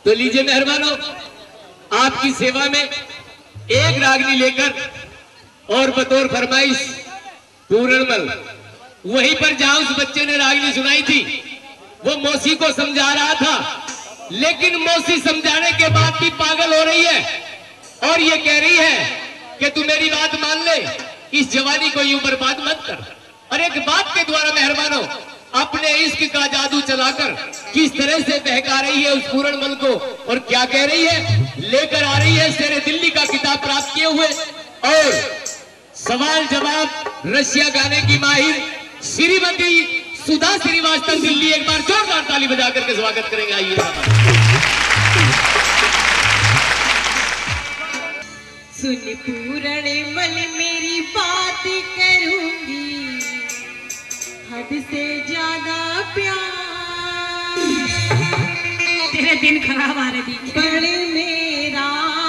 तो लीजिए मेहरबानों, आपकी सेवा में एक रागनी लेकर और बतौर फरमाइश पूरणमल, वहीं पर जहां उस बच्चे ने रागनी सुनाई थी वो मौसी को समझा रहा था, लेकिन मौसी समझाने के बाद भी पागल हो रही है और ये कह रही है कि तू मेरी बात मान ले, इस जवानी को यूं बर्बाद मत कर। और एक बात के द्वारा मेहरबानों अपने इश्क का जादू चलाकर किस तरह से बहका रही है उस पूरणमल को, और क्या कह रही है, लेकर आ रही है शेरे दिल्ली का किताब प्राप्त किए हुए और सवाल जवाब रशिया गाने की माहिर श्रीमती सुधा श्रीवास्तव दिल्ली। एक बार जोरदार ताली बजा करके स्वागत करेंगे। आइए सुन पूरणमल मेरी बात करूंगी, हद से ज्यादा प्यार, तेरे दिन खराब आ रही बड़े मेरा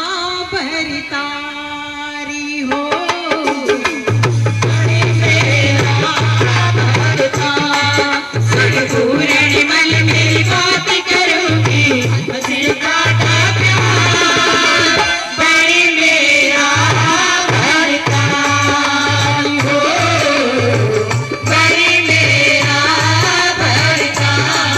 भरतारी हो, बड़े मेरा भरता। सुन पूरणमल मेरी बात करूंगी, हद से ज्यादा प्यार, बड़े मेरा भरतारी हो, बड़े मेरा भरता।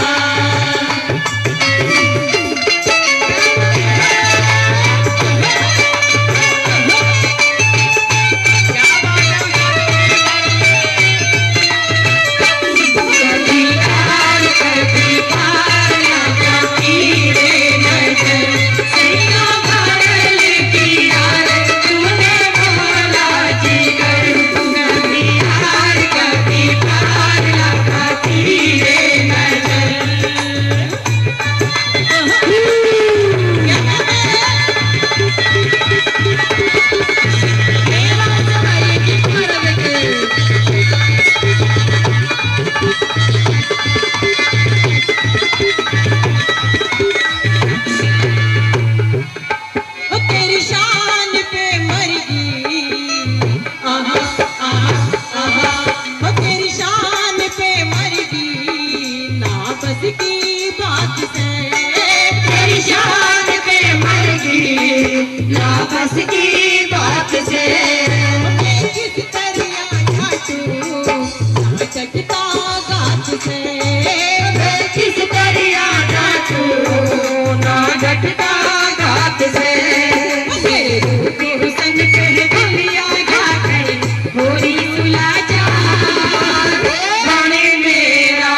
बस की बात से किस तरह घाटू ना चटता गात से, किस तरह घाटू ना चटता गात से, मेरे रूप हुसन पे दुनिया घाटे होरी सुला जा, बड़े मेरा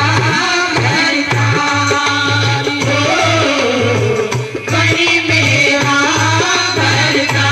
भरतारी हो, बड़े मेरा भरता।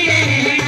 रहना